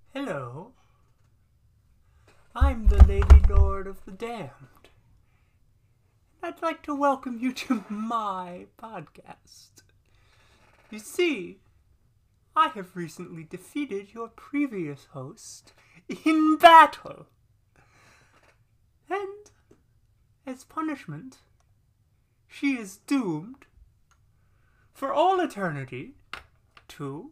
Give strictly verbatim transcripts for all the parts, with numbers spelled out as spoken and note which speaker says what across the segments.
Speaker 1: Hello, I'm the Lady Lord of the Damned. I'd like to welcome you to my podcast. You see, I have recently defeated your previous host in battle. And, as punishment, she is doomed for all eternity to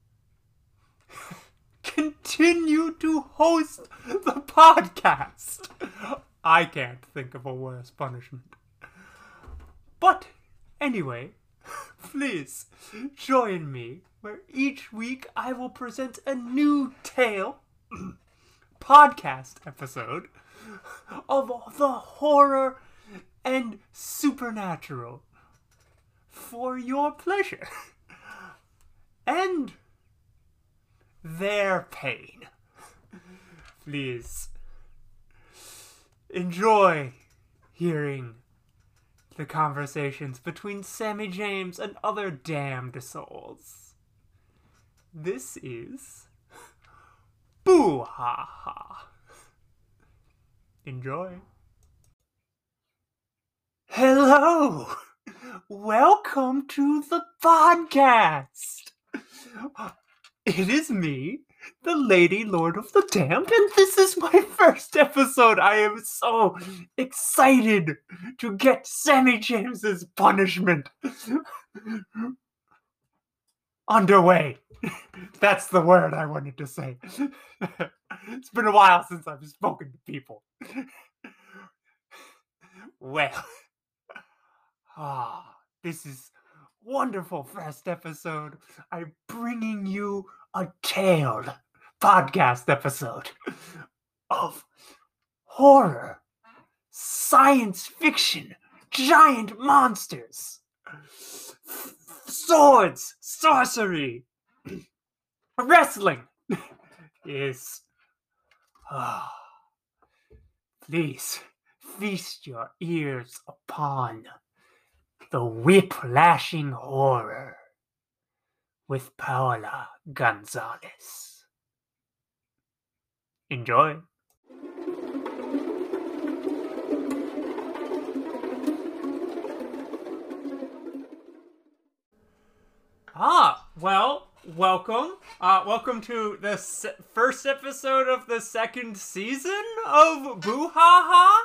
Speaker 1: continue to host the podcast. I can't think of a worse punishment. But anyway, please join me where each week I will present a new tale, podcast episode of the horror and supernatural for your pleasure and their pain. Please enjoy hearing the conversations between Sammy James and other damned souls. This is Boo Ha Ha. Enjoy. Hello! Welcome to the podcast! It is me, the Lady Lord of the Damned, and this is my first episode. I am so excited to get Sammy James's punishment underway. That's the word I wanted to say. It's been a while since I've spoken to people. Well, ah, this is wonderful first episode. I'm bringing you a tale podcast episode of horror, science fiction, giant monsters, swords, sorcery, wrestling. Yes. Ah, please feast your ears upon the whip-lashing horror with Paola Gonzalez. Enjoy. Ah, well, welcome. Uh, welcome to the se- first episode of the second season of Boo Ha Ha.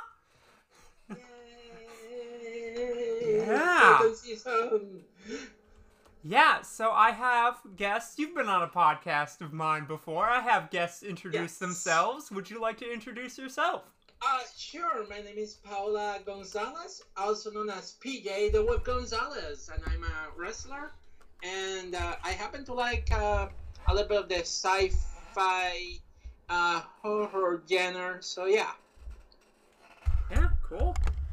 Speaker 1: Yeah. Yeah, so I have guests. You've been on a podcast of mine before. I have guests introduce
Speaker 2: Yes.
Speaker 1: themselves. Would you like to introduce yourself?
Speaker 2: Uh, sure. My name is Paola Gonzalez, also known as P J the Whip Gonzalez, and I'm a wrestler. And uh, I happen to like uh, a little bit of the sci-fi uh, horror genre. So yeah.
Speaker 1: Yeah, cool.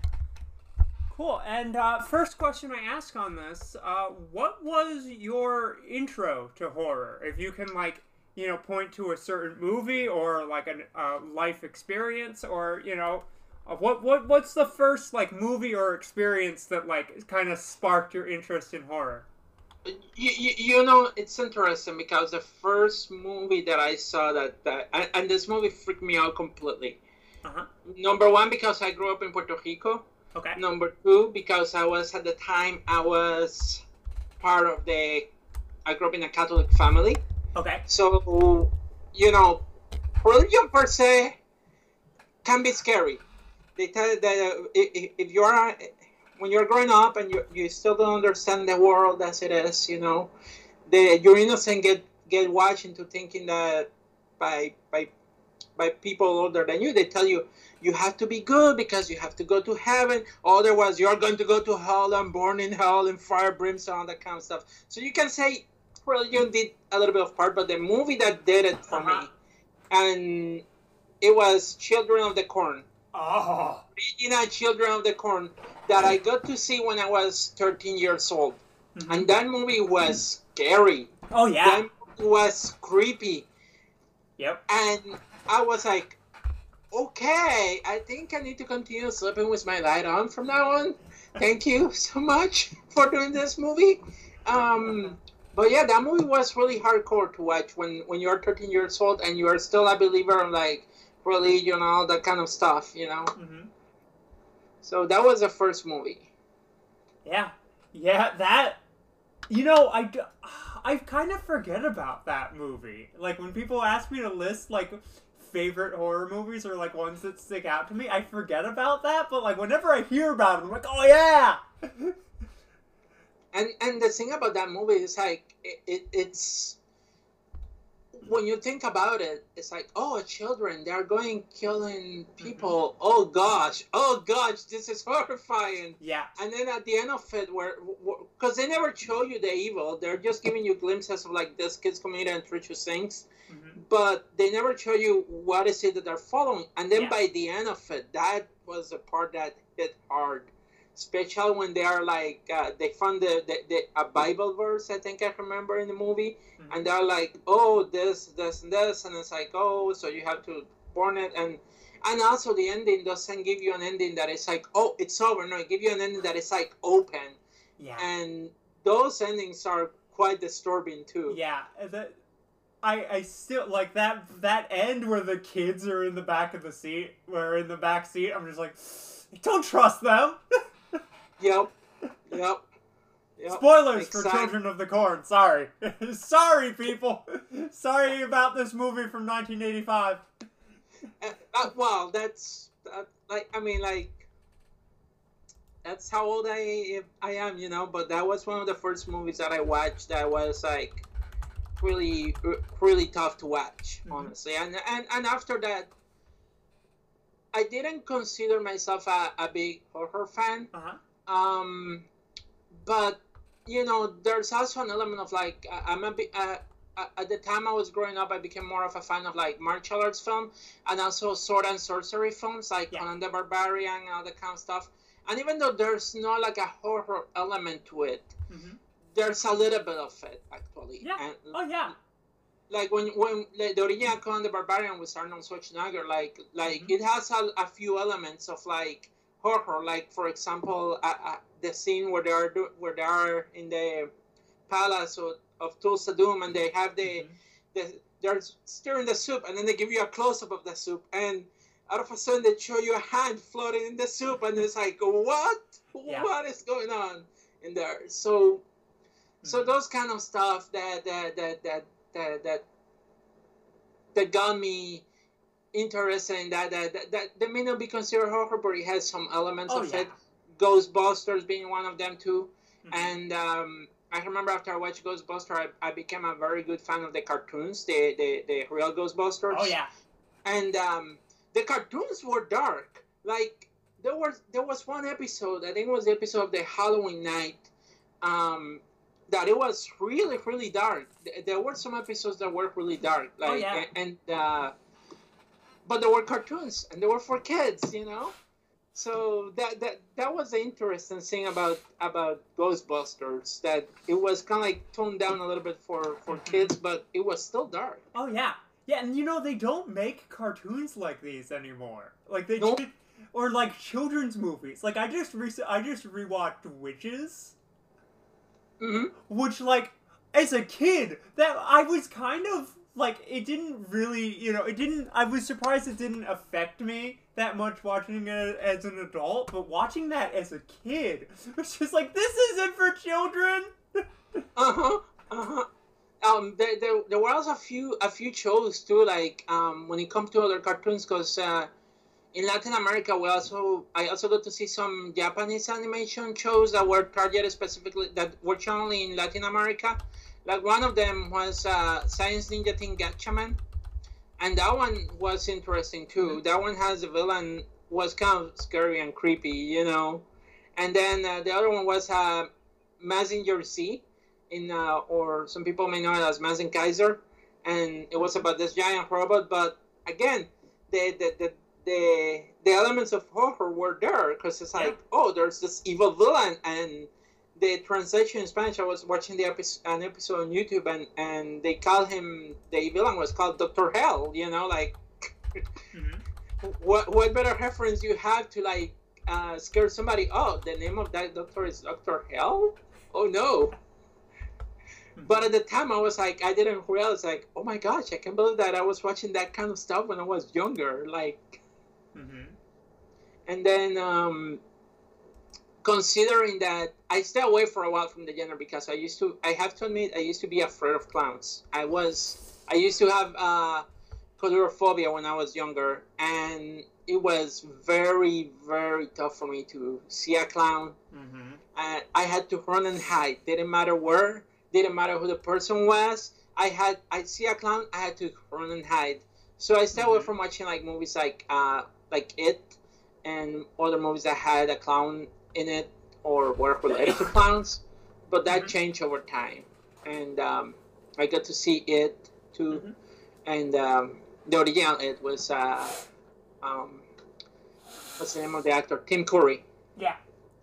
Speaker 1: Cool. And uh, first question I ask on this, uh, what was your intro to horror? If you can, like, you know, point to a certain movie or, like, a uh, life experience or, you know, uh, what what what's the first, like, movie or experience that, like, kind of sparked your interest in horror?
Speaker 2: You, you, you know, it's interesting because the first movie that I saw that, that and, and this movie freaked me out completely.
Speaker 1: Uh-huh.
Speaker 2: Number one, because I grew up in Puerto Rico.
Speaker 1: Okay.
Speaker 2: Number two, because I was, at the time, I was part of the, I grew up in a Catholic family.
Speaker 1: Okay.
Speaker 2: So, you know, religion per se can be scary. They tell you that if, if you are, when you're growing up and you, you still don't understand the world as it is, you know, the, your innocent get, get watched into thinking that by, by, by people older than you, they tell you, you have to be good because you have to go to heaven. Otherwise, you're going to go to hell and burn in hell and fire, brimstone, that kind of stuff. So you can say religion did a little bit of part, but the movie that did it for
Speaker 1: Uh-huh.
Speaker 2: me, and it was Children of the Corn.
Speaker 1: Oh.
Speaker 2: Original Children of the Corn that I got to see when I was thirteen years old.
Speaker 1: Mm-hmm.
Speaker 2: And that movie was scary.
Speaker 1: Oh, yeah.
Speaker 2: That movie was creepy.
Speaker 1: Yep.
Speaker 2: And I was like, okay, I think I need to continue sleeping with my light on from now on. Thank you so much for doing this movie. Um, But yeah, that movie was really hardcore to watch when when you're thirteen years old and you are still a believer in like religion and all that kind of stuff, you know.
Speaker 1: Mm-hmm.
Speaker 2: So that was the first movie.
Speaker 1: Yeah, yeah, that. You know, I, I kind of forget about that movie. Like when people ask me to list like favorite horror movies or like ones that stick out to me, I forget about that. But like whenever I hear about it, I'm like, oh yeah.
Speaker 2: And and the thing about that movie is like it, it it's when you think about it, it's like, oh, children, they're going killing people. Mm-hmm. Oh gosh, oh gosh, this is horrifying.
Speaker 1: Yeah.
Speaker 2: And then at the end of it, where because they never show you the evil, they're just giving you glimpses of like this kid's committing atrocious things, mm-hmm. but they never show you what is it that they're following. And then yeah. by the end of it, that was the part that hit hard. Especially when they are like, uh, they found the, the, the a Bible verse, I think I remember in the movie, mm-hmm. and they're like, oh, this, this, and this, and it's like, oh, so you have to burn it, and and also the ending doesn't give you an ending that is like, oh, it's over. No, it gives you an ending that is like open,
Speaker 1: yeah,
Speaker 2: and those endings are quite disturbing too.
Speaker 1: Yeah, that I I still like that that end where the kids are in the back of the seat, where in the back seat. I'm just like, don't trust them.
Speaker 2: Yep. Yep. Yep.
Speaker 1: Spoilers exactly. for Children of the Corn. Sorry. Sorry, people. Sorry about this movie from nineteen eighty-five.
Speaker 2: Uh, uh, well, that's uh, like I mean, like that's how old I I am, you know. But that was one of the first movies that I watched that was like really, really tough to watch, mm-hmm. honestly. And and and after that, I didn't consider myself a, a big horror fan.
Speaker 1: Uh-huh.
Speaker 2: Um, but you know, there's also an element of like uh, I'm a bit. Uh, at the time I was growing up, I became more of a fan of like martial arts film and also sword and sorcery films like yeah. Conan the Barbarian and all that kind of stuff. And even though there's not like a horror element to it, mm-hmm. there's a little bit of it actually.
Speaker 1: Yeah.
Speaker 2: And,
Speaker 1: oh yeah.
Speaker 2: Like when when like, the original Conan the Barbarian with Arnold Schwarzenegger, like like mm-hmm. it has a, a few elements of like horror, like for example, uh, uh, the scene where they are do, where they are in the palace of, of Tulsa Doom, and they have the, mm-hmm. the they're stirring the soup, and then they give you a close up of the soup, and out of a sudden they show you a hand floating in the soup, and it's like, what? Yeah. What is going on in there? So, mm-hmm. so those kind of stuff that that that that that that, that got me interested in that, that, that, that, that may not be considered horror, but it has some elements
Speaker 1: oh,
Speaker 2: of
Speaker 1: yeah.
Speaker 2: it. Ghostbusters being one of them too.
Speaker 1: Mm-hmm.
Speaker 2: And um, I remember after I watched Ghostbusters, I, I became a very good fan of the cartoons, the, the, the real Ghostbusters.
Speaker 1: Oh, yeah.
Speaker 2: And um, the cartoons were dark. Like, there was there was one episode, I think it was the episode of the Halloween night, um, that it was really, really dark. There were some episodes that were really dark. Like,
Speaker 1: oh, yeah.
Speaker 2: And, uh, but there were cartoons, and they were for kids, you know? So that that that was the interesting thing about about Ghostbusters, that it was kind of like toned down a little bit for for kids, but it was still dark.
Speaker 1: Oh yeah, yeah, and you know they don't make cartoons like these anymore. Like they
Speaker 2: nope.
Speaker 1: did, or like children's movies. Like I just re- I just rewatched Witches,
Speaker 2: mm-hmm.
Speaker 1: which like as a kid that I was kind of like it didn't really you know it didn't I was surprised it didn't affect me that much watching it as an adult, but watching that as a kid was just like, this isn't for children.
Speaker 2: uh-huh uh-huh um there, there, there were also a few a few shows too, like um when it comes to other cartoons, because uh in Latin America we also I also got to see some Japanese animation shows that were targeted specifically, that were shown in Latin America. Like one of them was uh Science Ninja Team Gatchaman. And that one was interesting too. That one has a villain, was kind of scary and creepy, you know. And then uh, the other one was uh, Mazinger Z, in uh, or some people may know it as Mazinger Kaiser, and it was about this giant robot. But again, the the the the, the elements of horror were there, because it's like, yeah. oh, there's this evil villain, and the translation in Spanish, I was watching the episode, an episode on YouTube, and, and they call him, the villain was called Doctor Hell, you know, like, mm-hmm. what what better reference you have to, like, uh, scare somebody? Oh, the name of that doctor is Doctor Hell? Oh, no. But at the time, I was like, I didn't realize, like, oh my gosh, I can't believe that I was watching that kind of stuff when I was younger. Like,
Speaker 1: mm-hmm.
Speaker 2: And then um, considering that I stayed away for a while from the genre because I used to, I have to admit, I used to be afraid of clowns. I was, I used to have uh, coulrophobia when I was younger, and it was very, very tough for me to see a clown.
Speaker 1: Mm-hmm.
Speaker 2: Uh, I had to run and hide. Didn't matter where. Didn't matter who the person was. I had I see a clown. I had to run and hide. So I stayed mm-hmm. away from watching like movies like uh, like It and other movies that had a clown in it or were related to clowns. But that mm-hmm. changed over time, and um, I got to see It too. Mm-hmm. And um, the original It was uh, um, what's the name of the actor? Tim Curry.
Speaker 1: Yeah.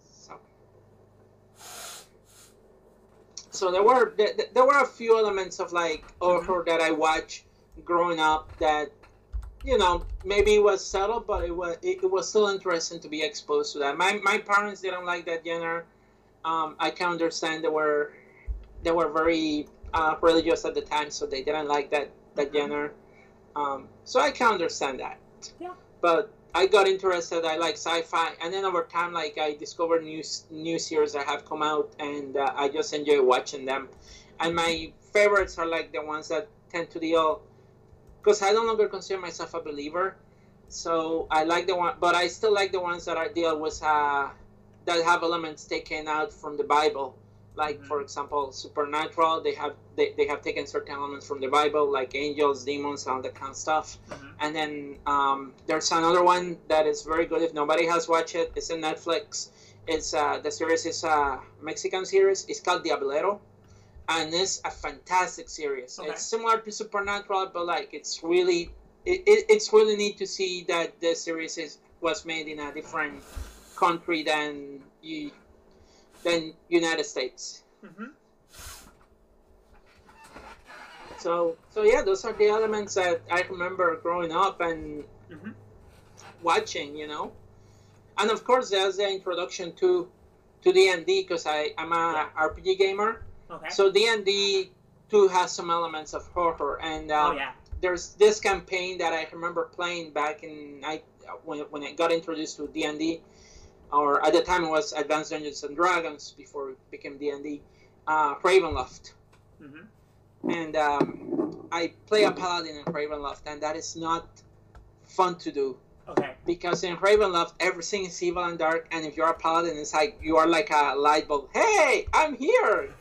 Speaker 2: So there were there were a few elements of like horror that I watched growing up that, you know, maybe it was subtle, but it was it, it was still interesting to be exposed to that. My my parents didn't like that genre. Um, I can understand they were they were very uh, religious at the time, so they didn't like that that genre. Um, so I can understand that.
Speaker 1: Yeah.
Speaker 2: But I got interested. I like sci-fi, and then over time, like I discovered new new series that have come out, and uh, I just enjoy watching them. And my favorites are like the ones that tend to deal, because I no longer consider myself a believer, so I like the one, but I still like the ones that are deal with uh, that have elements taken out from the Bible. Like mm-hmm. for example, Supernatural, they have they, they have taken certain elements from the Bible, like angels, demons, all that kind of stuff. Mm-hmm. And then um, there's another one that is very good. If nobody has watched it, it's in Netflix. It's uh, the series is a Mexican series. It's called Diablero, and it's a fantastic series. Okay. It's similar to Supernatural, but like it's really it, it, it's really neat to see that the series is was made in a different country than you. than United States. Mm-hmm. So, so yeah, those are the elements that I remember growing up and mm-hmm. watching, you know. And of course, there's the introduction to to D and D because I I'm a yeah. R P G gamer.
Speaker 1: Okay.
Speaker 2: So D and D too has some elements of horror, and uh,
Speaker 1: oh, yeah.
Speaker 2: there's this campaign that I remember playing back in I when when I got introduced to D and D. Or at the time it was Advanced Dungeons and Dragons before it became D and D, uh, Ravenloft. Mm-hmm. And um, I play a paladin in Ravenloft, and that is not fun to do.
Speaker 1: Okay. Because
Speaker 2: in Ravenloft, everything is evil and dark, and if you're a paladin, it's like you are like a light bulb. Hey, I'm here!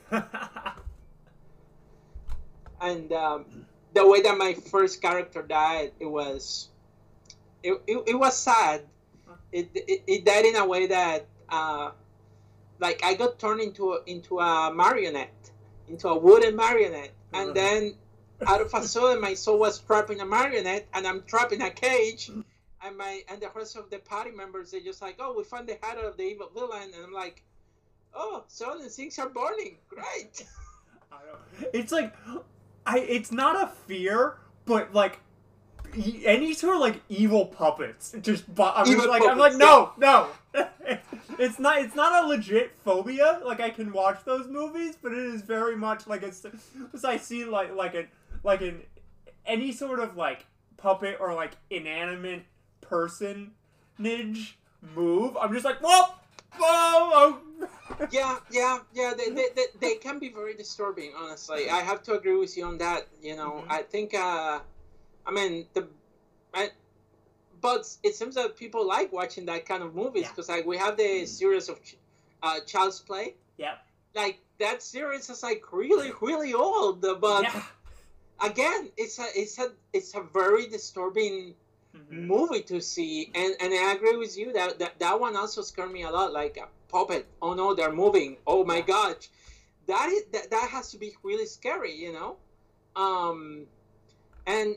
Speaker 2: And um, the way that my first character died, it was, it, it, it was sad. It, it it died in a way that, uh, like, I got turned into a, into a marionette, into a wooden marionette, and then out of a sudden my soul was trapped in a marionette, and I'm trapped in a cage, and my and the rest of the party members, they're just like, oh, we found the head of the evil villain, and I'm like, oh, so the things are burning, great.
Speaker 1: I don't, it's like, I it's not a fear, but like. Any sort of like evil puppets, just I'm just like puppets, I'm like no, yeah. no. It's not it's not a legit phobia. Like I can watch those movies, but it is very much like it's. As I see like like a like an any sort of like puppet or like inanimate personage move, I'm just like whoa, whoa.
Speaker 2: yeah, yeah, yeah. They, they they they can be very disturbing. Honestly, I have to agree with you on that. You know, mm-hmm. I think. uh I mean, the, I, but it seems that people like watching that kind of movies because yeah. like we have the series of uh, Child's Play.
Speaker 1: Yeah.
Speaker 2: Like that series is like really really old, but yeah. again, it's a it's a it's a very disturbing mm-hmm. movie to see, and and I agree with you that that, that one also scared me a lot. Like a puppet. Oh no, they're moving. Oh my gosh, that is that that has to be really scary, you know. Um, and.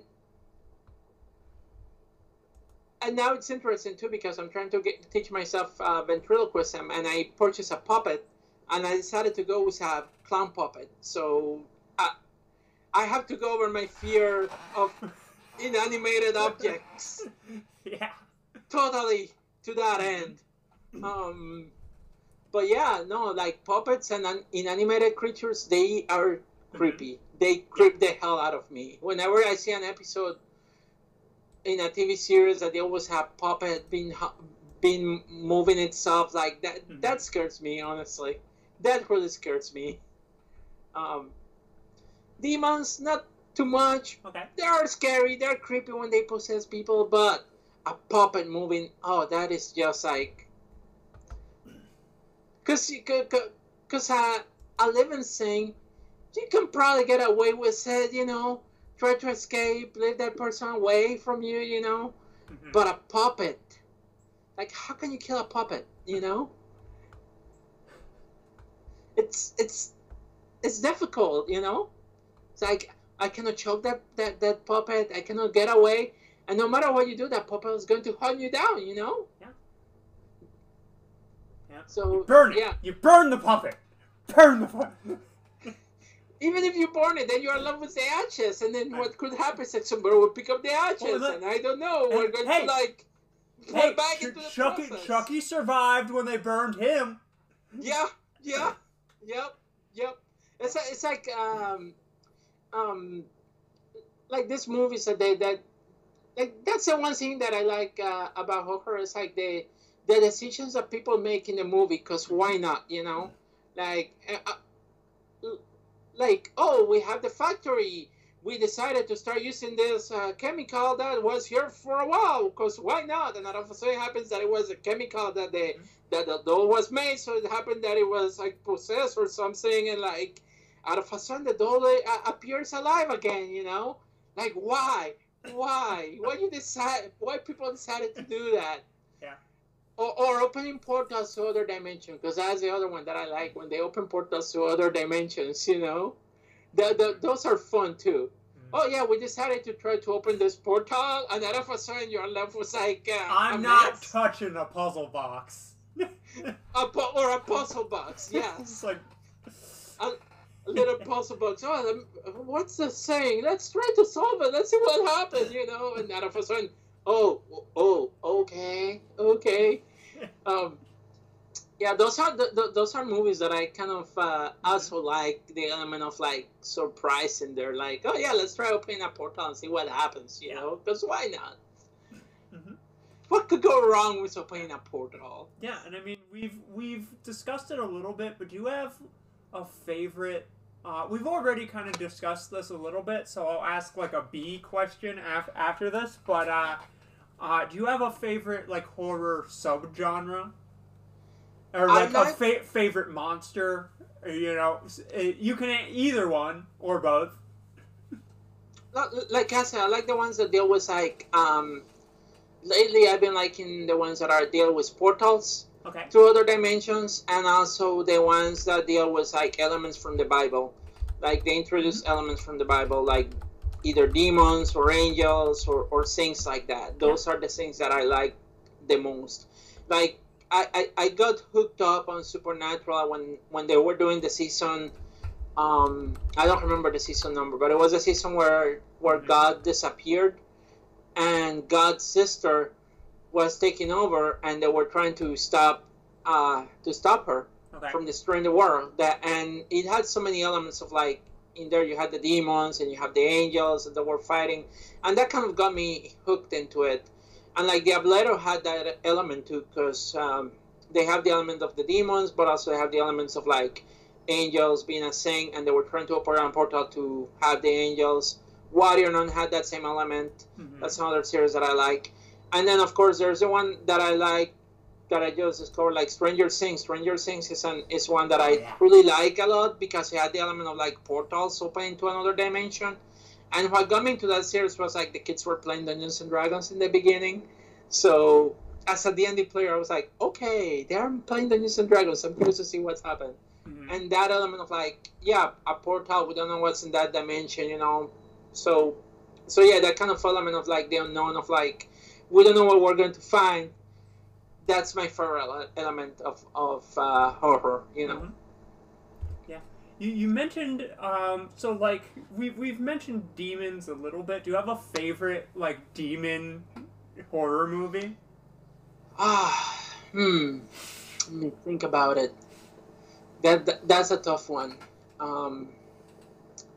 Speaker 2: And now it's interesting too because I'm trying to get, teach myself uh, ventriloquism, and I purchased a puppet, and I decided to go with a clown puppet. So I, I have to go over my fear of inanimated objects.
Speaker 1: Yeah.
Speaker 2: Totally to that end. Um, but yeah, no, like puppets and un- inanimated creatures, they are creepy. They creep the hell out of me. Whenever I see an episode in a T V series that they always have puppet being been moving itself like that, mm-hmm. that scares me, honestly. That really scares me. Um, demons, not too much.
Speaker 1: Okay.
Speaker 2: They are scary. They're creepy when they possess people, but a puppet moving, oh, that is just like... Because because uh, a living thing, you can probably get away with it, you know, try to escape, leave that person away from you, you know. Mm-hmm. But a puppet, like, how can you kill a puppet, you know? It's it's it's difficult, you know. It's like, I cannot choke that, that, that puppet. I cannot get away. And no matter what you do, that puppet is going to hunt you down, you know?
Speaker 1: Yeah. Yeah.
Speaker 2: So,
Speaker 1: you burn it.
Speaker 2: Yeah.
Speaker 1: You burn the puppet. Burn the puppet.
Speaker 2: Even if you burn it, then you're in love with the ashes. And then what could happen is that somebody will pick up the ashes. Well, look, and I don't know. And, We're going hey, to, like, put
Speaker 1: hey,
Speaker 2: it back
Speaker 1: Ch
Speaker 2: into the
Speaker 1: Chucky,
Speaker 2: process.
Speaker 1: Chucky survived when they burned him.
Speaker 2: Yeah. Yeah. Yep. Yep. It's, it's like... um. Um, like this movies that they that like that's the one thing that I like uh, about horror is like the the decisions that people make in the movie, because why not, you know, like uh, like oh, we have the factory, we decided to start using this uh, chemical that was here for a while, because why not? And all of a sudden it happens that it was a chemical that the that the doll was made, so it happened that it was like possessed or something, and like out of a sudden the doll uh, appears alive again, you know. Like, why? Why? Why you decide? Why people decided to do that?
Speaker 1: Yeah.
Speaker 2: Or, or opening portals to other dimensions, because that's the other one that I like, when they open portals to other dimensions, you know? The, the, those are fun, too. Mm. Oh, yeah, we decided to try to open this portal, and all of a sudden you're left with, like, uh,
Speaker 1: I'm
Speaker 2: a
Speaker 1: not
Speaker 2: mess.
Speaker 1: touching a puzzle box.
Speaker 2: a pu or a puzzle box, yes.
Speaker 1: It's like...
Speaker 2: A, A little puzzle box. Oh, what's the saying? Let's try to solve it. Let's see what happens, you know. And all of a sudden, oh, oh, okay, okay. Um, yeah, those are the, the, those are movies that I kind of uh, also like, the element of like surprise in there. Like, oh yeah, let's try opening a portal and see what happens, you yeah. know? Because why not? Mm-hmm. What could go wrong with opening a portal?
Speaker 1: Yeah, and I mean, we've we've discussed it a little bit, but do you have a favorite? Uh, we've already kind of discussed this a little bit, so I'll ask like a B question af after this. But uh, uh, do you have a favorite like horror subgenre, or like, like... a fa favorite monster? You know, you can either one or both.
Speaker 2: Like I said, I like the ones that deal with like. Um, lately, I've been liking the ones that are deal with portals.
Speaker 1: Okay.
Speaker 2: To other dimensions, and also the ones that deal with like elements from the Bible, like they introduce mm-hmm. elements from the Bible, like either demons or angels or, or things like that. Those yeah. are the things that I like the most. Like I, I, I got hooked up on Supernatural when when they were doing the season. Um, I don't remember the season number, but it was a season where where mm-hmm. God disappeared, and God's sister was taking over, and they were trying to stop uh, to stop her
Speaker 1: okay.
Speaker 2: from destroying the world. That and it had so many elements of like in there you had the demons and you have the angels that were fighting, and that kind of got me hooked into it. And like Diablo had that element too, because um, they have the element of the demons, but also they have the elements of like angels being a thing, and they were trying to open a portal to have the angels. Warrior Nun had that same element. Mm-hmm. That's another series that I like. And then, of course, there's the one that I like that I just discovered, like Stranger Things. Stranger Things is an is one that I yeah. really like a lot because it had the element of like portals opening to another dimension. And what got me into that series was like the kids were playing Dungeons and Dragons in the beginning. So as a D and D player, I was like, okay, they're playing Dungeons and Dragons. I'm curious to see what's happened. Mm-hmm. And that element of like, yeah, a portal, we don't know what's in that dimension, you know. So, so yeah, that kind of element of like the unknown of like, we don't know what we're going to find. That's my favorite element of, of uh, horror, you know.
Speaker 1: Mm-hmm. Yeah. You, you mentioned, um, so like, we've, we've mentioned demons a little bit. Do you have a favorite, like, demon horror movie?
Speaker 2: Ah, hmm. Let me think about it. That, that That's a tough one. Um,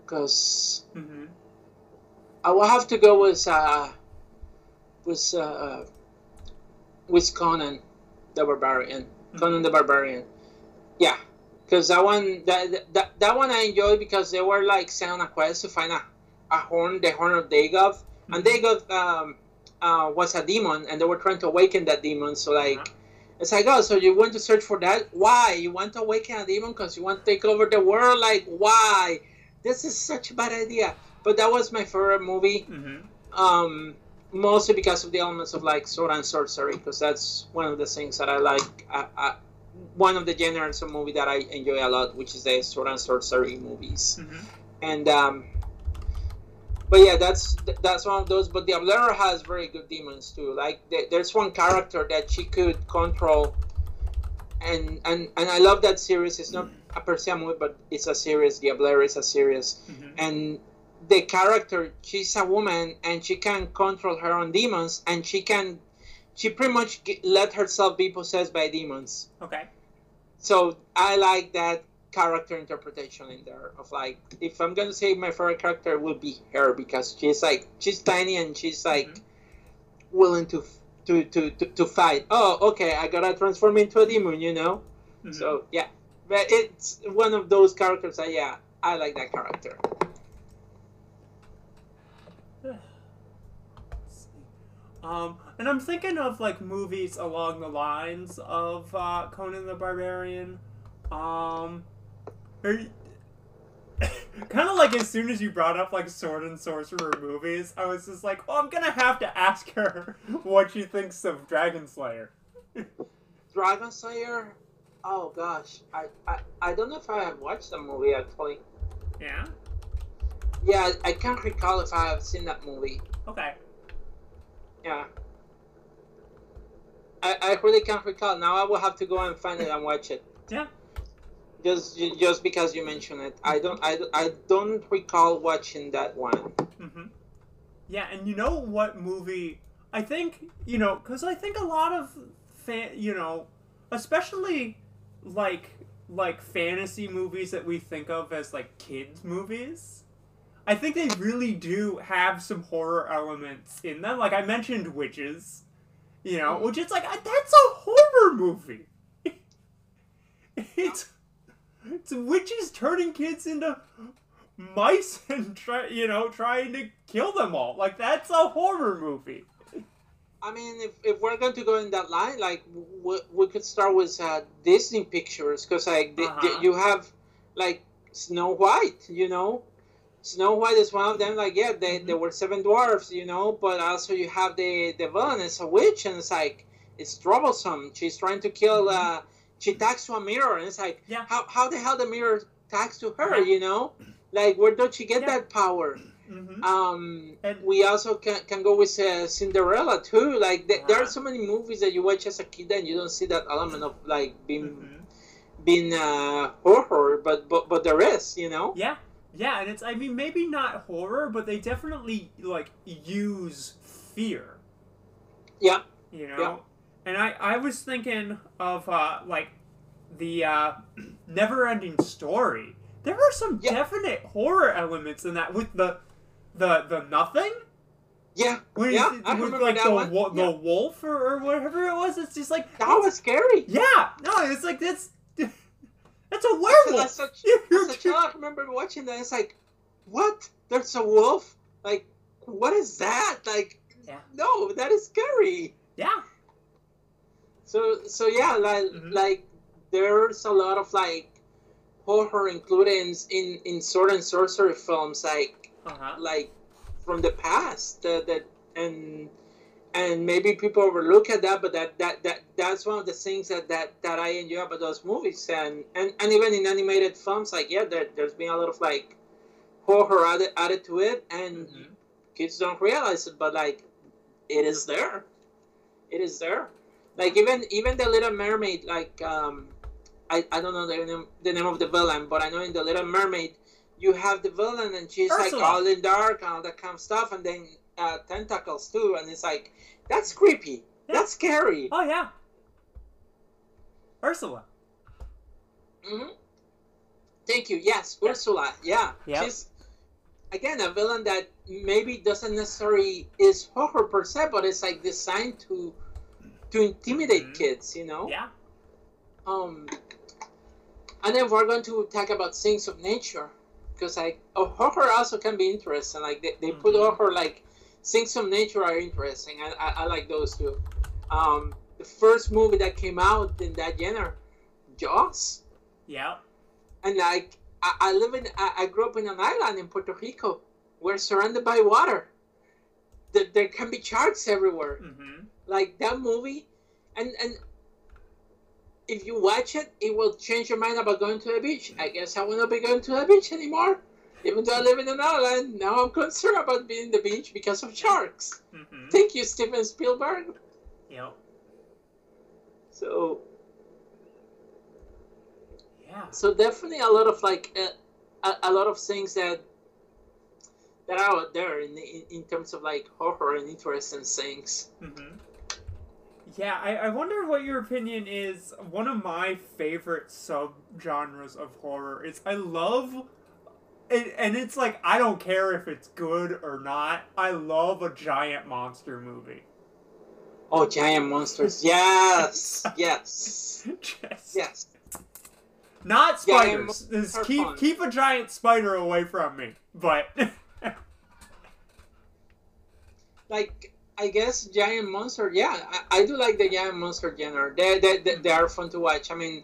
Speaker 2: because
Speaker 1: Mm-hmm.
Speaker 2: I will have to go with uh, with uh, with Conan the Barbarian. Mm-hmm. Conan the Barbarian. Yeah, because that one that, that that one I enjoyed because they were like sent on a quest to find a, a horn, the horn of Dagoth, mm-hmm. and Dagoth um, uh, was a demon, and they were trying to awaken that demon. So like, uh-huh. It's like, oh, so you want to search for that? Why? You want to awaken a demon because you want to take over the world? Like, why? This is such a bad idea. But that was my favorite movie, mm-hmm. um, mostly because of the elements of like sword and sorcery, because that's one of the things that I like. I, I, one of the genres of movie that I enjoy a lot, which is the sword and sorcery movies. Mm-hmm. And um, but yeah, that's that's one of those. But Diablera has very good demons too. Like there's one character that she could control, and and and I love that series. It's not a per se movie, but it's a series. Diablera is a series, mm-hmm. and the character, she's a woman, and she can control her own demons, and she can, she pretty much get, let herself be possessed by demons.
Speaker 1: Okay.
Speaker 2: So I like that character interpretation in there of like, if I'm gonna say my favorite character would be her, because she's like, she's tiny and she's like mm-hmm. willing to, to to to to fight. Oh, okay, I gotta transform into a demon, you know. Mm-hmm. So yeah, but it's one of those characters that yeah, I like that character.
Speaker 1: Um, and I'm thinking of like movies along the lines of uh, Conan the Barbarian. Um, kind of like as soon as you brought up like sword and sorcerer movies, I was just like, oh, I'm gonna have to ask her what she thinks of Dragon Slayer.
Speaker 2: Dragon Slayer? Oh gosh, I, I I don't know if I have watched the movie actually.
Speaker 1: Yeah.
Speaker 2: Yeah, I can't recall if I have seen that movie.
Speaker 1: Okay.
Speaker 2: Yeah. I, I really can't recall. Now I will have to go and find it and watch it.
Speaker 1: Yeah.
Speaker 2: Just just because you mentioned it. I don't I, I don't recall watching that one.
Speaker 1: Mm-hmm. Yeah, and you know what movie, I think, you know, because I think a lot of, fan, you know, especially like like fantasy movies that we think of as like kids movies, I think they really do have some horror elements in them. Like I mentioned Witches, you know, which is like, that's a horror movie. It's, it's witches turning kids into mice and, try, you know, trying to kill them all. Like, that's a horror movie.
Speaker 2: I mean, if, if we're going to go in that line, like, we, we could start with uh, Disney pictures, because, like, uh-huh. the, the, you have, like, Snow White, you know? Snow White is one of them. Like, yeah, they, mm-hmm. there were seven dwarfs, you know, but also you have the, the villain is a witch, and it's like, it's troublesome. She's trying to kill, uh, she talks to a mirror, and it's like,
Speaker 1: yeah.
Speaker 2: how, how the hell the mirror talks to her, you know? Like, where did she get yeah. that power? Mm-hmm. Um, and we also can, can go with uh, Cinderella, too. Like, th- uh-huh. there are so many movies that you watch as a kid and you don't see that element of, like, being, mm-hmm. being uh, horror, but, but, but there is, you know?
Speaker 1: Yeah. Yeah, and it's, I mean, maybe not horror, but they definitely, like, use fear.
Speaker 2: Yeah.
Speaker 1: You know?
Speaker 2: Yeah.
Speaker 1: And I, I was thinking of, uh, like, the uh, Never-Ending Story. There were some yeah. definite horror elements in that with the the the nothing.
Speaker 2: Yeah,
Speaker 1: when
Speaker 2: yeah,
Speaker 1: with,
Speaker 2: I
Speaker 1: with
Speaker 2: remember
Speaker 1: like
Speaker 2: that
Speaker 1: the
Speaker 2: one.
Speaker 1: Wo-
Speaker 2: yeah.
Speaker 1: the wolf or, or whatever it was. It's just like
Speaker 2: that was scary.
Speaker 1: Yeah, no, it's like that's that's a werewolf.
Speaker 2: As a, as a child, I remember watching that. It's like, what? There's a wolf? Like, what is that? Like,
Speaker 1: yeah.
Speaker 2: no, that is scary.
Speaker 1: Yeah.
Speaker 2: So so yeah, like mm-hmm. like there's a lot of like horror included in in sword and sorcery films, like
Speaker 1: uh-huh.
Speaker 2: like from the past that, that and and maybe people overlook at that, but that, that that that's one of the things that that, that I enjoy about those movies, and, and, and even in animated films, like yeah, there there's been a lot of like horror added added to it, and mm-hmm. kids don't realize it, but like it is there, it is there. Like even even the Little Mermaid, like um, I, I don't know the name the name of the villain, but I know in the Little Mermaid you have the villain and she's
Speaker 1: Ursula.
Speaker 2: like all in dark and all that kind of stuff, and then uh, tentacles too, and it's like that's creepy, yeah. that's scary.
Speaker 1: Oh yeah, Ursula.
Speaker 2: Mm-hmm. Thank you. Yes, yeah. Ursula. Yeah,
Speaker 1: yep.
Speaker 2: she's again, a villain that maybe doesn't necessarily is horror per se, but it's like designed to to intimidate mm-hmm. kids, you know.
Speaker 1: Yeah.
Speaker 2: Um, and then we're going to talk about things of nature, because like oh, horror also can be interesting. Like they, they mm-hmm. put horror like things of nature are interesting, and I, I like those too. Um, the first movie that came out in that genre, Jaws.
Speaker 1: Yeah.
Speaker 2: And like I, I live in, I, I grew up in an island in Puerto Rico. We're surrounded by water. There, there can be sharks everywhere.
Speaker 1: Mm-hmm.
Speaker 2: Like that movie, and and if you watch it, it will change your mind about going to the beach. I guess I will not be going to the beach anymore. Even though I live in an island, now I'm concerned about being in the beach because of sharks.
Speaker 1: Mm-hmm.
Speaker 2: Thank you, Steven Spielberg.
Speaker 1: Yep.
Speaker 2: So.
Speaker 1: Yeah.
Speaker 2: So definitely a lot of like uh, a, a lot of things that that are out there in in, in terms of like horror and interesting things.
Speaker 1: Mm-hmm. Yeah, I, I wonder what your opinion is. One of my favorite subgenres of horror is I love it, and it's like I don't care if it's good or not. I love a giant monster movie.
Speaker 2: Oh, giant monsters! Yes, yes,
Speaker 1: Just,
Speaker 2: yes.
Speaker 1: Not spiders. Just keep fun. keep a giant spider away from me. But
Speaker 2: like I guess giant monster. Yeah, I, I do like the giant monster genre. They they, they they are fun to watch. I mean,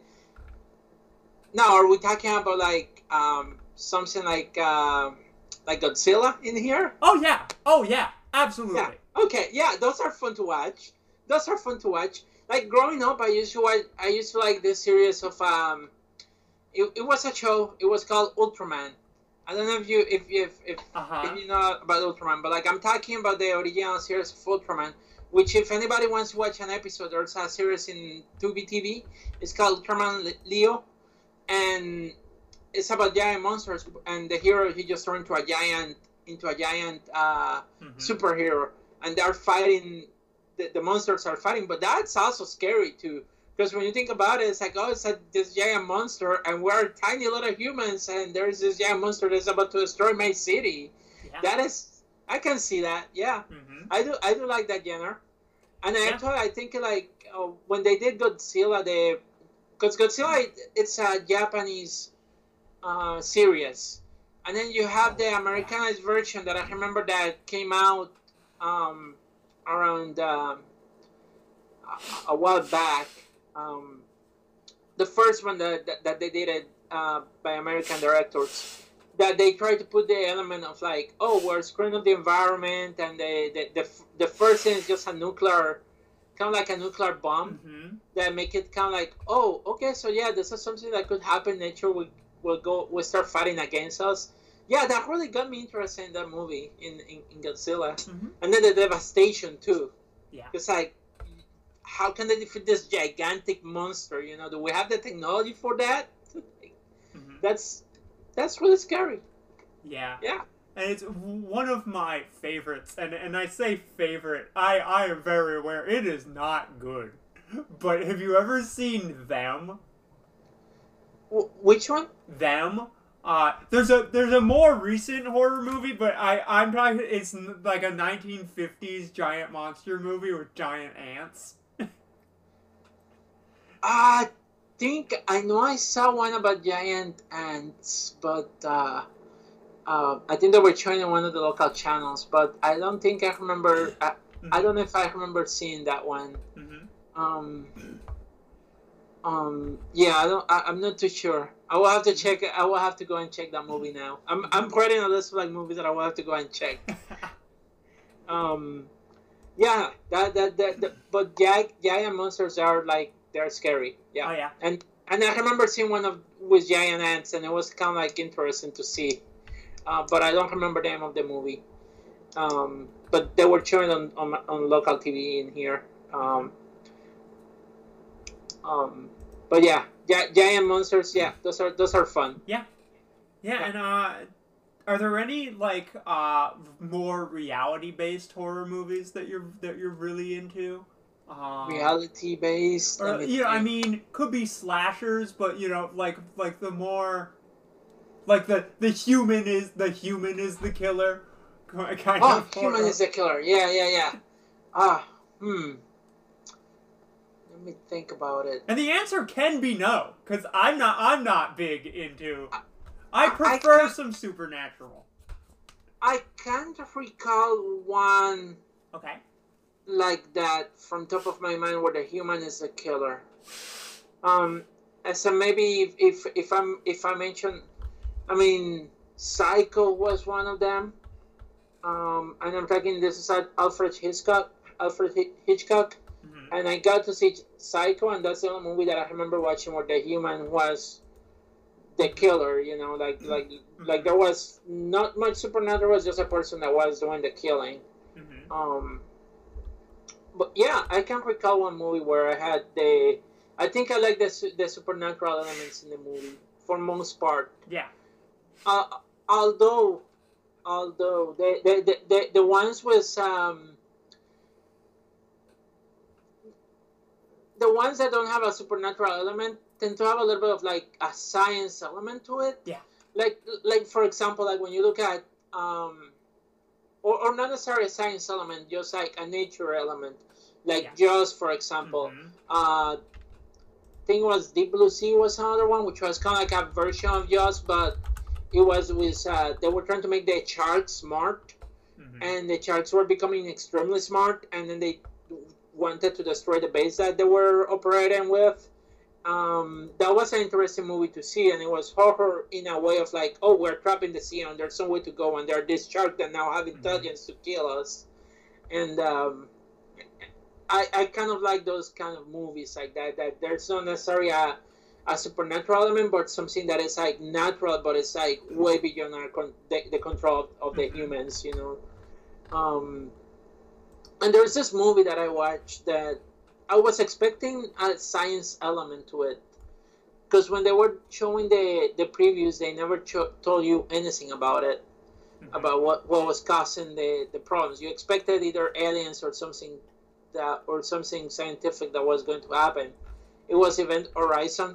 Speaker 2: now are we talking about like um something like uh, like Godzilla in here?
Speaker 1: Oh yeah. Oh yeah. Absolutely.
Speaker 2: Yeah. Okay. Yeah, those are fun to watch. Those are fun to watch. Like growing up, I used to watch, I used to like this series of um. It, it was a show. It was called Ultraman. I don't know if you if you if, if,
Speaker 1: uh-huh.
Speaker 2: if you know about Ultraman, but like I'm talking about the original series of Ultraman, which if anybody wants to watch an episode, there's a series in Tubi T V. It's called Ultraman Leo, and it's about giant monsters. And the hero he just turned into a giant into a giant uh, mm-hmm. superhero, and they're fighting. The, the monsters are fighting, but that's also scary too. Because when you think about it, it's like, oh, it's like this giant monster, and we're tiny little humans, and there's this giant monster that's about to destroy my city. Yeah. That is, I can see that. Yeah,
Speaker 1: mm-hmm.
Speaker 2: I do. I do like that genre. And
Speaker 1: yeah.
Speaker 2: actually, I think like uh, when they did Godzilla, they, because Godzilla, it's a Japanese uh, series, and then you have the Americanized version that I remember that came out um, around um, a, a while back. Um, the first one that, that, that they did it uh, by American directors, that they tried to put the element of like, oh, we're screwing up the environment, and the the, the, the first thing is just a nuclear, kind of like a nuclear bomb,
Speaker 1: mm-hmm.
Speaker 2: that make it kind of like, oh, okay, so yeah, this is something that could happen. Nature will will go will start fighting against us. Yeah, that really got me interested in that movie in in, in Godzilla,
Speaker 1: mm-hmm.
Speaker 2: and then the devastation too.
Speaker 1: Yeah,
Speaker 2: it's like, how can they defeat this gigantic monster? You know, do we have the technology for that?
Speaker 1: mm-hmm.
Speaker 2: That's that's really scary.
Speaker 1: Yeah.
Speaker 2: Yeah.
Speaker 1: And it's one of my favorites, and and I say favorite, I, I am very aware it is not good. But have you ever seen Them?
Speaker 2: W- which one?
Speaker 1: Them. Uh, there's a there's a more recent horror movie, but I I'm talking it's like a nineteen fifties giant monster movie with giant ants.
Speaker 2: I think I know I saw one about giant ants, but uh, uh, I think they were showing in one of the local channels. But I don't think I remember. I, mm-hmm. I don't know if I remember seeing that one.
Speaker 1: Mm-hmm.
Speaker 2: Um, um, yeah, I don't. I, I'm not too sure. I will have to check. I will have to go and check that movie now. I'm I'm creating a list of like movies that I will have to go and check. um, yeah, that that that. that but giant giant monsters are like. They're scary, yeah.
Speaker 1: Oh yeah.
Speaker 2: And and I remember seeing one of with giant ants, and it was kind of like interesting to see, uh, but I don't remember the name of the movie. Um, but they were showing on, on on local T V in here. Um, um, but yeah, gi- giant monsters, yeah, those are those are fun.
Speaker 1: Yeah, yeah, yeah. And uh, are there any like uh more reality based horror movies that you're that you're really into? Um,
Speaker 2: Reality based,
Speaker 1: or you know, I mean, could be slashers, but you know, like like the more Like the the human is the human is the killer, kind
Speaker 2: oh,
Speaker 1: of.
Speaker 2: human
Speaker 1: horror.
Speaker 2: is the killer. Yeah, yeah, yeah. Ah, hmm. Let me think about it.
Speaker 1: And the answer can be no, because I'm not I'm not big into.
Speaker 2: I,
Speaker 1: I
Speaker 2: I
Speaker 1: prefer
Speaker 2: can't-
Speaker 1: some supernatural.
Speaker 2: I can't recall one
Speaker 1: Okay.
Speaker 2: like that from top of my mind where the human is the killer. Um, so maybe if if, if I'm if I mention, I mean, Psycho was one of them. Um, and I'm talking this is Alfred Hitchcock. Alfred Hitchcock.
Speaker 1: Mm-hmm.
Speaker 2: And I got to see Psycho, and that's the only movie that I remember watching where the human was the killer. You know, like like like there was not much supernatural. It was just a person that was doing the killing.
Speaker 1: Mm-hmm.
Speaker 2: Um, but yeah, I can recall one movie where I had the. I think I like the su- the supernatural elements in the movie for most part.
Speaker 1: Yeah.
Speaker 2: Uh, although, although the the, the, the, the ones with um. The ones that don't have a supernatural element tend to have a little bit of like a science element to it.
Speaker 1: Yeah.
Speaker 2: Like like for example, like when you look at um, or, or not necessarily a science element, just like a nature element, like
Speaker 1: Yeah.
Speaker 2: Jaws, for example.
Speaker 1: Mm-hmm.
Speaker 2: Uh, I think it was Deep Blue Sea was another one, which was kind of like a version of Jaws, but it was with uh, they were trying to make the sharks smart,
Speaker 1: Mm-hmm.
Speaker 2: and the sharks were becoming extremely smart, and then they wanted to destroy the base that they were operating with. Um, that was an interesting movie to see, and it was horror in a way of like, oh, we're trapped in the sea, and there's some way to go, and there are these sharks that now have intelligence mm-hmm. to kill us, and um, I, I kind of like those kind of movies like that. That there's not necessarily a, a supernatural element, but something that is like natural, but it's like way beyond our con- the, the control of, of the mm-hmm. humans, you know. Um, And there's this movie that I watched that I was expecting a science element to it. Because when they were showing the, the previews, they never cho- told you anything about it, mm-hmm. about what, what was causing the, the problems. You expected either aliens or something that or something scientific that was going to happen. It was Event Horizon.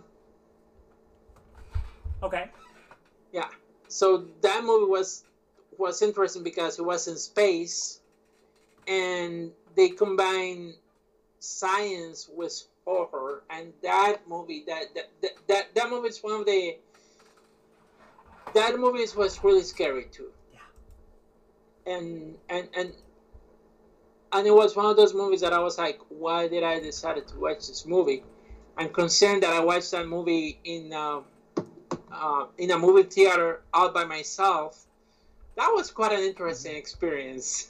Speaker 1: Okay.
Speaker 2: Yeah. So that movie was was interesting because it was in space. And they combine science with horror, and that movie, that that, that that that movie is one of the that movie was really scary too.
Speaker 1: Yeah.
Speaker 2: And and and and it was one of those movies that I was like, why did I decide to watch this movie? I'm concerned that I watched that movie in uh, uh, in a movie theater all by myself. That was quite an interesting mm-hmm. experience.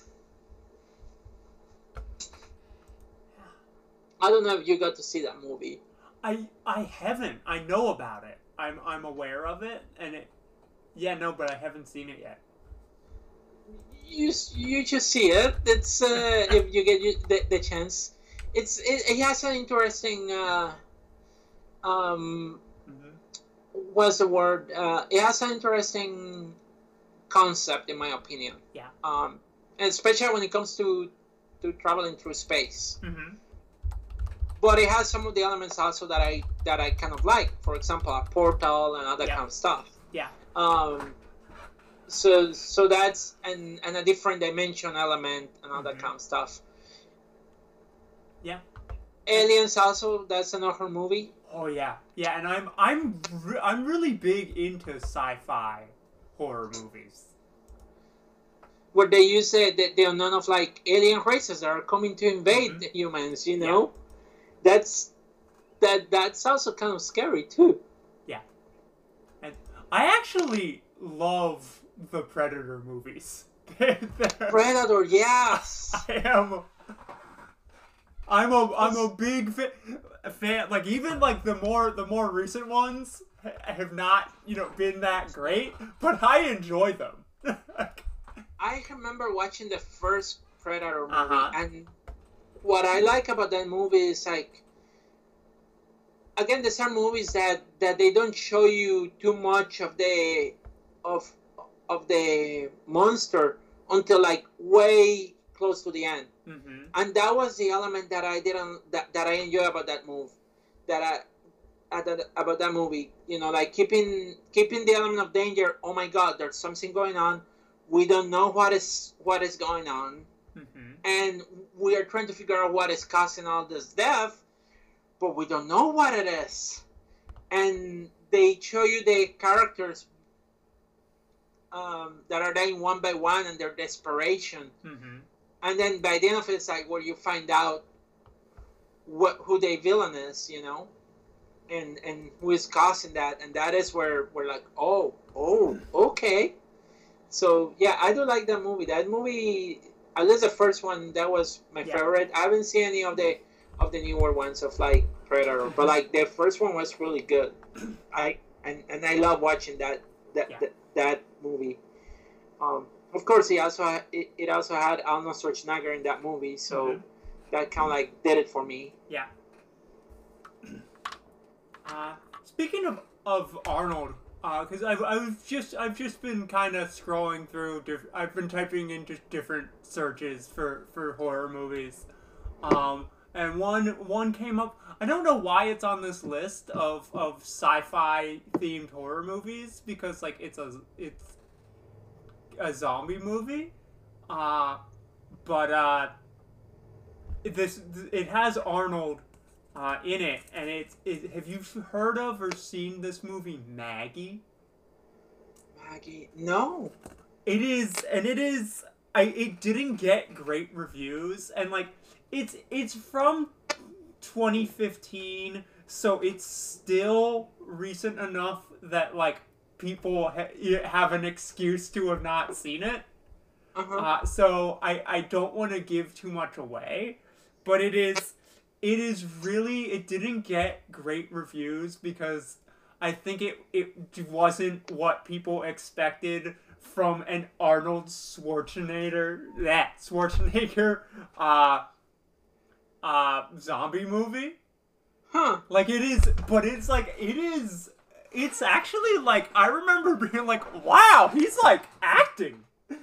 Speaker 2: I don't know if you got to see that movie.
Speaker 1: I I haven't. I know about it. I'm I'm aware of it, and it. Yeah, no, but I haven't seen it yet.
Speaker 2: You you should see it. It's uh, if you get the, the chance. It's it, it has an interesting. Uh, um, mm-hmm. What's the word? Uh, it has an interesting concept, in my opinion.
Speaker 1: Yeah.
Speaker 2: Um, and especially when it comes to to traveling through space.
Speaker 1: Mm-hmm.
Speaker 2: But it has some of the elements also that I that I kind of like. For example, a portal and other yeah. kind of stuff.
Speaker 1: Yeah.
Speaker 2: Um. So so that's and and a different dimension element and all mm-hmm. that kind of stuff.
Speaker 1: Yeah.
Speaker 2: Aliens also. That's another movie.
Speaker 1: Oh yeah, yeah, and I'm I'm re- I'm really big into sci-fi horror movies.
Speaker 2: Where they use uh, the the unknown of like alien races that are coming to invade mm-hmm. humans. You know. Yeah. That's that. That's also kind of scary too.
Speaker 1: Yeah, and I actually love the Predator movies.
Speaker 2: Predator, yes.
Speaker 1: I am. I'm a I'm a big fan, fan. Like even like the more the more recent ones have not you know been that great, but I enjoy them.
Speaker 2: I remember watching the first Predator movie
Speaker 1: uh-huh.
Speaker 2: and. What I like about that movie is like, again, there's some movies that, that they don't show you too much of the of of the monster until like way close to the end,
Speaker 1: mm-hmm.
Speaker 2: and that was the element that I didn't that, that I enjoy about that movie. That I at that, about that movie. You know, like keeping keeping the element of danger. Oh my God, there's something going on. We don't know what is what is going on,
Speaker 1: Mm-hmm.
Speaker 2: and we are trying to figure out what is causing all this death, but we don't know what it is. And they show you the characters um, that are dying one by one and their desperation.
Speaker 1: Mm-hmm.
Speaker 2: And then by the end of it, it's like where you find out what who the villain is, you know, and and who is causing that, and that is where we're like, oh, oh, okay. So yeah, I do like that movie. That movie, at least the first one, that was my
Speaker 1: Yeah.
Speaker 2: favorite. I haven't seen any of the of the newer ones of like Predator, but like the first one was really good. I and, and I love watching that that
Speaker 1: Yeah.
Speaker 2: that, that movie. Um, of course, he also had, it, it also had Arnold Schwarzenegger in that movie, so
Speaker 1: Mhm.
Speaker 2: that kind of like did it for me.
Speaker 1: Yeah. Uh, speaking of, of Arnold, because I've I've just I've just been kind of scrolling through. Diff- I've been typing into different searches for, for horror movies, um, and one one came up. I don't know why it's on this list of, of sci-fi themed horror movies, because like it's a it's a zombie movie, uh, but uh, this it has Arnold uh, in it, and it's it, have you heard of or seen this movie Maggie?
Speaker 2: Maggie, no.
Speaker 1: It is, and it is. I it didn't get great reviews, and like it's it's from twenty fifteen, so it's still recent enough that like people ha- have an excuse to have not seen it.
Speaker 2: Uh-huh.
Speaker 1: Uh, so I, I don't want to give too much away, but it is it is really it didn't get great reviews because I think it it wasn't what people expected from an Arnold Schwarzenegger that Schwarzenegger uh uh zombie movie.
Speaker 2: Huh.
Speaker 1: Like it is, but it's like it is it's actually like I remember being like, wow, he's like acting.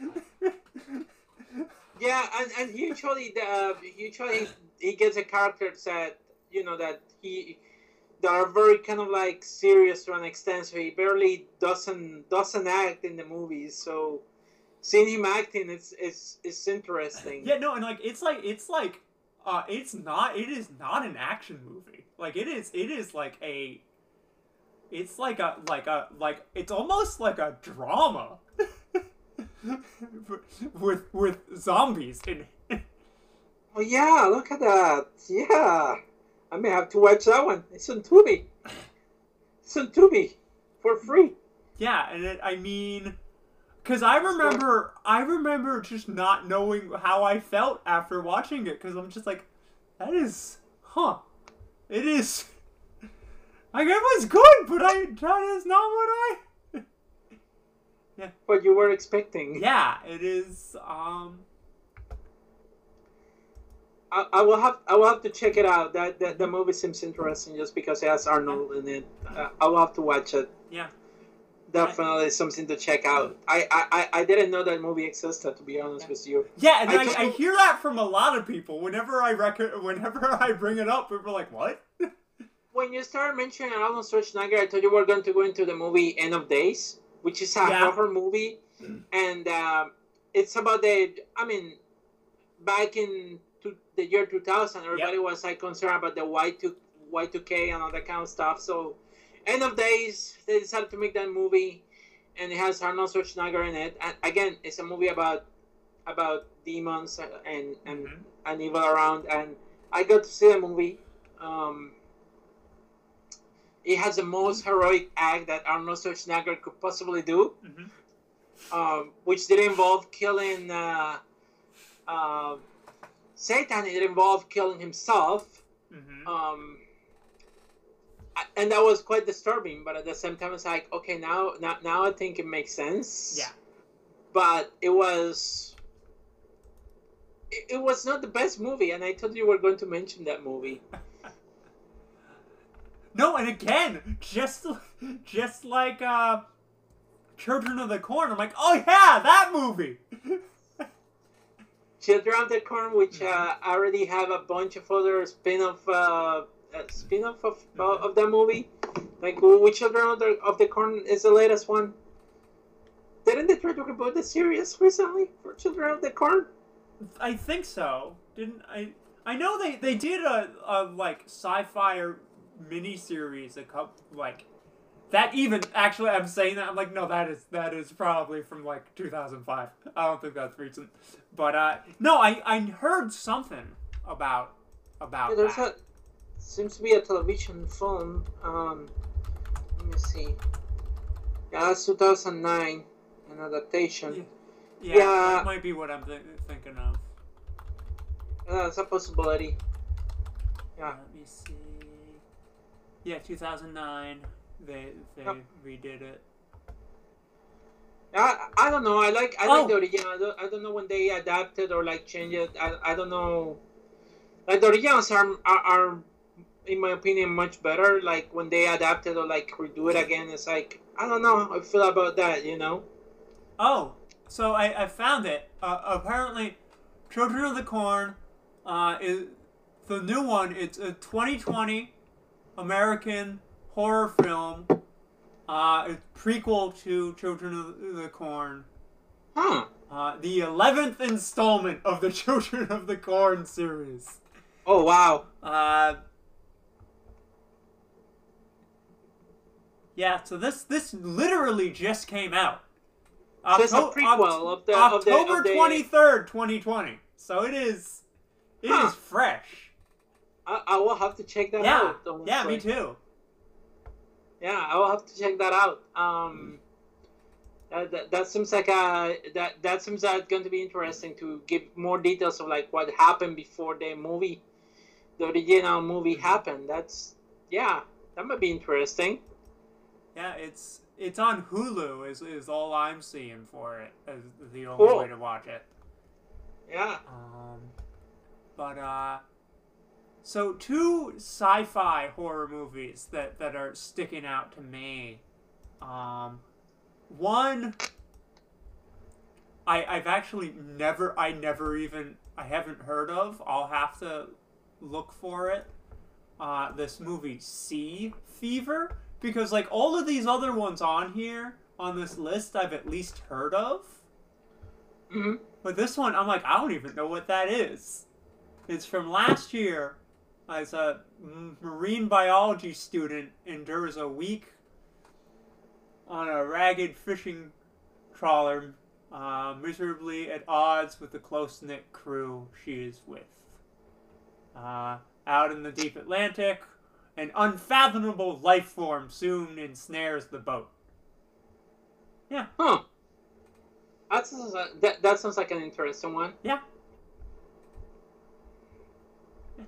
Speaker 2: Yeah, and, and usually the uh, usually he gets a characters that you know that he that are very kind of like serious to an extent, so he barely doesn't doesn't act in the movies. So seeing him acting is is is interesting.
Speaker 1: Yeah, no, and like it's like it's like uh it's not it is not an action movie. Like it is it is like a it's like a like a like it's almost like a drama. with with zombies in it.
Speaker 2: Oh yeah, look at that. Yeah, I may have to watch that one. It's on Tubi. It's on Tubi for free.
Speaker 1: Yeah, and it, I mean, because I remember I remember just not knowing how I felt after watching it, because I'm just like, that is, huh? It is. Like it was good, but I that is not what I. Yeah.
Speaker 2: What you were expecting.
Speaker 1: Yeah, it is. Um.
Speaker 2: I, I will have I will have to check it out. That, that the movie seems interesting just because it has Arnold in it. Uh, I will have to watch it.
Speaker 1: Yeah.
Speaker 2: Definitely something to check out. I, I, I didn't know that movie existed, to be honest
Speaker 1: Yeah.
Speaker 2: with you.
Speaker 1: Yeah, and
Speaker 2: I
Speaker 1: I,
Speaker 2: told-
Speaker 1: I hear that from a lot of people. Whenever I rec- whenever I bring it up, people are like, "What?"
Speaker 2: When you started mentioning Arnold Schwarzenegger, I thought you were going to go into the movie End of Days, which is a
Speaker 1: Yeah.
Speaker 2: horror movie, and um, it's about the. I mean, back in to the year two thousand, everybody was like concerned about the Y two Y two K and all that kind of stuff. So, End of Days, they decided to make that movie, and it has Arnold Schwarzenegger in it. And again, it's a movie about about demons and and,
Speaker 1: Mhm.
Speaker 2: and evil around. And I got to see the movie. Um, it has the most heroic act that Arnold Schwarzenegger could possibly do,
Speaker 1: Mhm.
Speaker 2: um, which did involve killing uh, uh, Satan. It involved killing himself.
Speaker 1: Mhm.
Speaker 2: Um, and that was quite disturbing, but at the same time, it's like, okay, now, now, now I think it makes sense.
Speaker 1: Yeah.
Speaker 2: But it was, it, it was not the best movie, and I told you we were going to mention that movie.
Speaker 1: No, and again, just just like uh, Children of the Corn, I'm like, oh yeah, that movie.
Speaker 2: Children of the Corn, which uh, already have a bunch of other spin-off uh, a spin-off of mm-hmm. uh, of that movie. Like, which Children of the, of the Corn is the latest one? Didn't they try to reboot the series recently for Children of the Corn?
Speaker 1: I think so. Didn't I? I know they, they did a, a like sci-fi or miniseries a couple like that. Even actually, I'm saying that I'm like, no, that is that is probably from like two thousand five. I don't think that's recent. But uh, no, I, I heard something about about
Speaker 2: yeah, there's
Speaker 1: that.
Speaker 2: A, seems to be a television film. Um, let me see. Yeah, that's two thousand nine. An adaptation.
Speaker 1: Yeah, yeah, yeah, that might be what I'm th thinking of.
Speaker 2: Uh, that's a possibility. Yeah.
Speaker 1: Let me see. Yeah, two thousand nine. They they yep. redid it.
Speaker 2: I I don't know. I like I
Speaker 1: oh.
Speaker 2: like the original. I don't I don't know when they adapted or like changed it. I I don't know. Like the originals are are, are in my opinion much better. Like when they adapted or like redo it again, it's like I don't know how I feel about that. You know.
Speaker 1: Oh, so I, I found it. Uh, apparently, Children of the Corn uh, is the new one. It's a twenty twenty American horror film. Uh, it's prequel to Children of the Corn.
Speaker 2: Huh.
Speaker 1: Uh, the eleventh installment of the Children of the Corn series.
Speaker 2: Oh, wow.
Speaker 1: Uh, yeah, so this this literally just came out.
Speaker 2: So it's a prequel of the
Speaker 1: October
Speaker 2: of the,
Speaker 1: twenty third, twenty twenty. So it is, it huh. is fresh.
Speaker 2: I, I will have to check that
Speaker 1: yeah.
Speaker 2: out.
Speaker 1: Honestly. Yeah, me too.
Speaker 2: Yeah, I will have to check that out. Um, that, that, that seems like a that that seems like going to be interesting to give more details of like what happened before the movie, the original movie happened. That's yeah, that might be interesting.
Speaker 1: Yeah, it's. It's on Hulu is, is all I'm seeing for it as the only cool. way to watch it.
Speaker 2: Yeah.
Speaker 1: Um, but, uh, so two sci-fi horror movies that, that are sticking out to me. Um, one, I, I've actually never, I never even, I haven't heard of. I'll have to look for it. Uh, this movie, Sea Fever. Because, like, all of these other ones on here, on this list, I've at least heard of.
Speaker 2: Mm-hmm.
Speaker 1: But this one, I'm like, I don't even know what that is. It's from last year. As a marine biology student endures a week on a ragged fishing trawler, uh, miserably at odds with the close-knit crew she is with. Uh, out in the deep Atlantic, an unfathomable life form soon ensnares the boat. Yeah.
Speaker 2: Huh. That sounds like, that, that sounds like an interesting one.
Speaker 1: Yeah.
Speaker 2: yeah.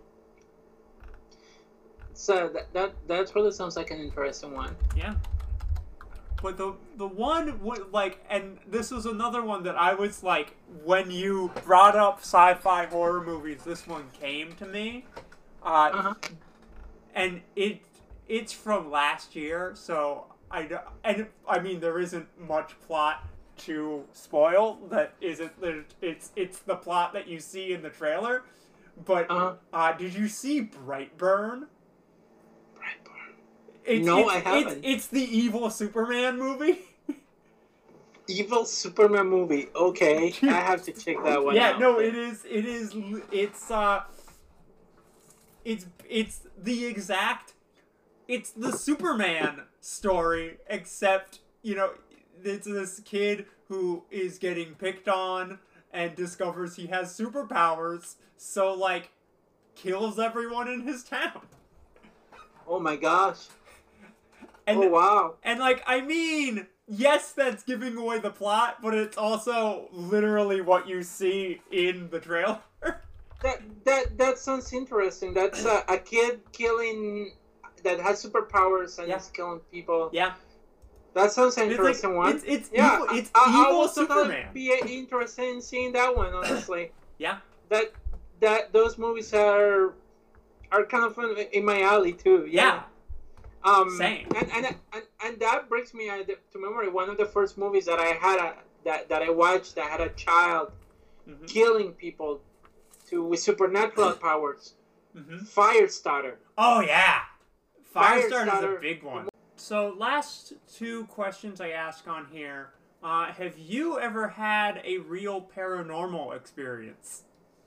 Speaker 2: So that, that that really sounds like an interesting one.
Speaker 1: Yeah. But the the one like, and this was another one that I was like, when you brought up sci-fi horror movies, this one came to me. Uh,
Speaker 2: uh-huh.
Speaker 1: And it it's from last year, so I and I mean there isn't much plot to spoil. That isn't it's it's the plot that you see in the trailer. But
Speaker 2: uh-huh.
Speaker 1: uh, did you see Brightburn?
Speaker 2: Brightburn.
Speaker 1: It's,
Speaker 2: no,
Speaker 1: it's,
Speaker 2: I haven't.
Speaker 1: It's, it's the evil Superman movie.
Speaker 2: Evil Superman movie. Okay, I have to check that one
Speaker 1: yeah,
Speaker 2: out. Yeah,
Speaker 1: no, it is. It is. It's uh. It's it's the exact. It's the Superman story, except, you know, it's this kid who is getting picked on and discovers he has superpowers, so, like, kills everyone in his town.
Speaker 2: Oh my gosh.
Speaker 1: And,
Speaker 2: oh wow.
Speaker 1: And, like, I mean, yes, that's giving away the plot, but it's also literally what you see in the trailer.
Speaker 2: That that that sounds interesting. That's a, a kid killing that has superpowers and
Speaker 1: yeah.
Speaker 2: is killing people.
Speaker 1: Yeah.
Speaker 2: That sounds an interesting
Speaker 1: like,
Speaker 2: one.
Speaker 1: It's, it's
Speaker 2: yeah,
Speaker 1: evil, it's
Speaker 2: I, I,
Speaker 1: evil
Speaker 2: I would
Speaker 1: Superman.
Speaker 2: Be interested in seeing that one, honestly.
Speaker 1: yeah.
Speaker 2: That that those movies are are kind of fun in my alley too. Yeah.
Speaker 1: yeah.
Speaker 2: Um,
Speaker 1: Same.
Speaker 2: And, and and and that brings me to memory one of the first movies that I had a, that that I watched that had a child mm-hmm. killing people to with supernatural powers
Speaker 1: Mm-hmm.
Speaker 2: Firestarter.
Speaker 1: Oh, yeah. Firestarter
Speaker 2: Firestarter
Speaker 1: is a big one. So, last two questions I ask on here. Uh, have you ever had a real paranormal experience?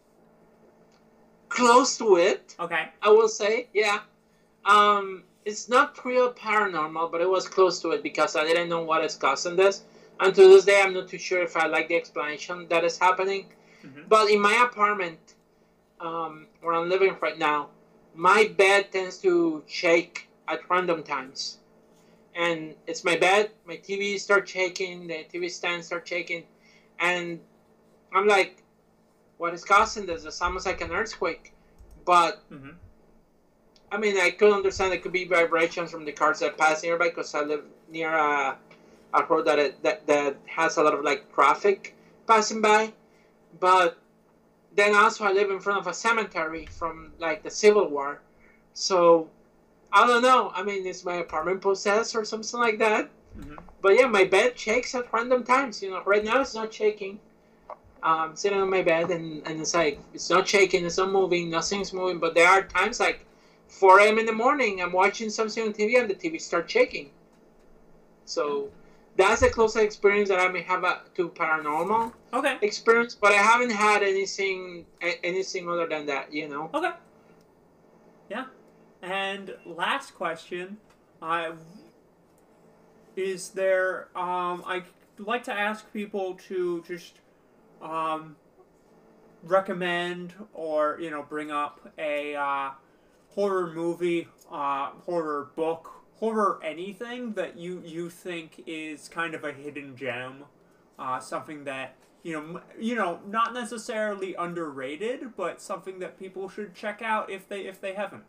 Speaker 2: Close to it.
Speaker 1: Okay.
Speaker 2: I will say, yeah. Um, it's not real paranormal, but it was close to it because I didn't know what is causing this. And to this day, I'm not too sure if I like the explanation that is happening.
Speaker 1: Mm-hmm.
Speaker 2: But in my apartment, um, where I'm living right now, my bed tends to shake at random times. And it's my bed, my T V starts shaking, the T V stand starts shaking, and I'm like, what is causing this? It's almost like an earthquake. But,
Speaker 1: Mm-hmm.
Speaker 2: I mean, I could understand it could be vibrations from the cars that pass nearby because I live near a, a road that, it, that that has a lot of, like, traffic passing by. But then also I live in front of a cemetery from, like, the Civil War. So, I don't know. I mean, is my apartment possessed or something like that?
Speaker 1: Mm-hmm.
Speaker 2: But yeah, my bed shakes at random times. You know, right now it's not shaking. I'm sitting on my bed and, and it's like, it's not shaking, it's not moving, nothing's moving. But there are times like four a.m. in the morning, I'm watching something on T V and the T V starts shaking. So that's the closest experience that I may have a, to paranormal
Speaker 1: Okay.
Speaker 2: experience. But I haven't had anything anything other than that, you know.
Speaker 1: Okay. Yeah. And last question, uh, is there, um, I'd like to ask people to just um, recommend or, you know, bring up a uh, horror movie, uh, horror book, horror anything that you, you think is kind of a hidden gem, uh, something that, you know, you know, not necessarily underrated, but something that people should check out if they if they haven't.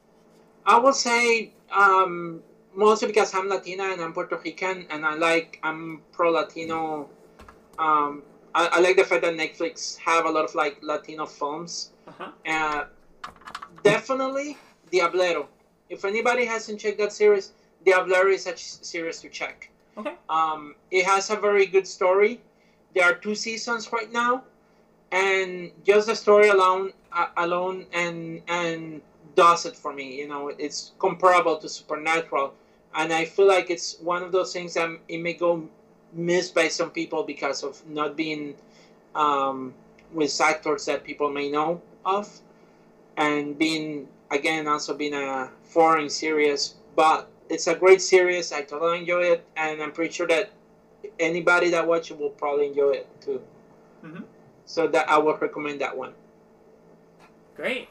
Speaker 2: I will say um, mostly because I'm Latina and I'm Puerto Rican and I like I'm pro Latino. Um, I, I like the fact that Netflix have a lot of like Latino films.
Speaker 1: Uh-huh.
Speaker 2: Uh, definitely Diablero. If anybody hasn't checked that series, Diablero is a series to check.
Speaker 1: Okay.
Speaker 2: Um, it has a very good story. There are two seasons right now, and just the story alone, uh, alone, and and. does it for me. You know, it's comparable to Supernatural, and I feel like it's one of those things that it may go missed by some people because of not being um, with actors that people may know of, and being again also being a foreign series. But it's a great series. I totally enjoy it, and I'm pretty sure that anybody that watches it will probably enjoy it too.
Speaker 1: Mm-hmm.
Speaker 2: So that I would recommend that one.
Speaker 1: Great.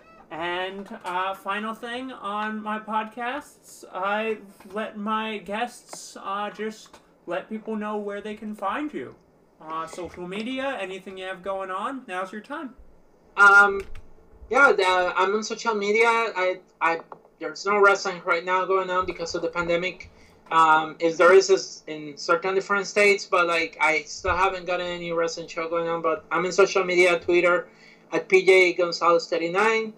Speaker 1: And uh, final thing on my podcasts, I let my guests uh, just let people know where they can find you. Uh, social media, anything you have going on, now's your time.
Speaker 2: Um, yeah, the, I'm on social media. I, I, there's no wrestling right now going on because of the pandemic. Um, if there is, is in certain different states, but like I still haven't gotten any wrestling show going on. But I'm in social media, Twitter, at P J Gonzalez thirty-nine.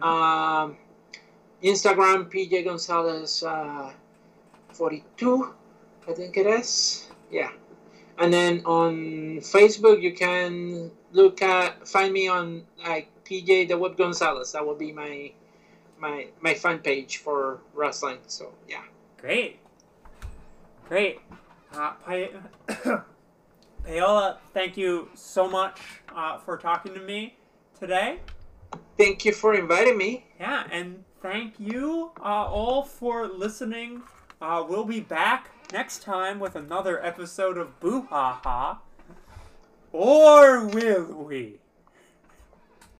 Speaker 2: Um, Instagram, P J Gonzalez uh, forty-two, I think it is. Yeah. And then on Facebook, you can look at, find me on like P J the Whip Gonzalez. That will be my my my fan page for wrestling. So yeah.
Speaker 1: Great. Great. Uh, Pa- Paola, thank you so much uh, for talking to me today.
Speaker 2: Thank you for inviting me.
Speaker 1: Yeah, and thank you uh, all for listening. Uh, we'll be back next time with another episode of Boo Ha Ha. Or will we?